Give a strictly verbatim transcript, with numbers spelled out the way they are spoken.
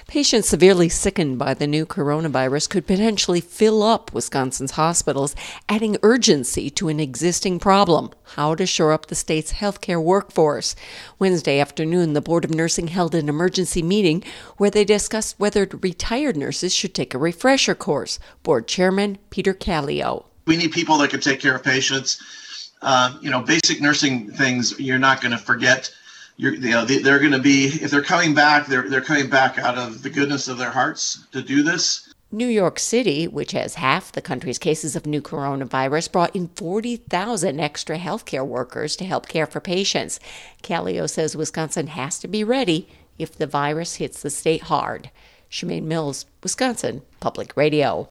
Patients severely sickened by the new coronavirus could potentially fill up Wisconsin's hospitals, adding urgency to an existing problem: how to shore up the state's healthcare workforce. Wednesday afternoon, the Board of Nursing held an emergency meeting where they discussed whether retired nurses should take a refresher course. Board Chairman Peter Callio. We need people that can take care of patients. Uh, you know, basic nursing things you're not going to forget. You're, you know, they, they're going to be, if they're coming back, they're they're coming back out of the goodness of their hearts to do this. New York City, which has half the country's cases of new coronavirus, brought in forty thousand extra healthcare workers to help care for patients. Callio says Wisconsin has to be ready if the virus hits the state hard. Shemaine Mills, Wisconsin Public Radio.